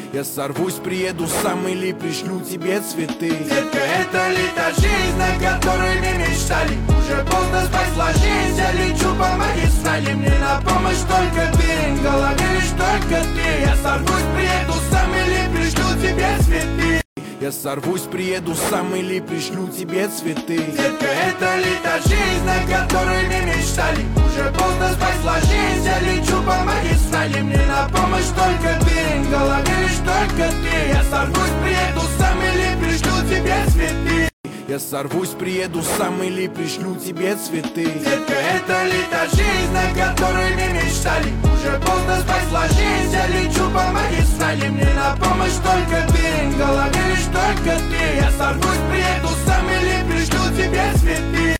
Я сорвусь, приеду сам или пришлю тебе цветы. Детка, это ли та жизнь, о которой мы мечтали? Уже поздно, спать ложись, я лечу по магистрали. Мне на помощь только ты, в голове лишь только ты. Я сорвусь, приеду сам или пришлю тебе цветы. Я сорвусь, приеду сам или пришлю тебе цветы. Детка, это ли та жизнь, о которой мы мечтали? Уже поздно, спать ложись, я лечу по магистрали. Мне на помощь только ты, в голове лишь только ты. Я сорвусь, приеду сам или пришлю тебе цветы. Я сорвусь, приеду сам или пришлю тебе цветы. Детка, это ли та жизнь, о которой мы мечтали? Уже поздно, спать ложись, я лечу по магистрали. Мне на помощь только ты, в голове лишь только ты. Я сорвусь, приеду сам или пришлю тебе цветы.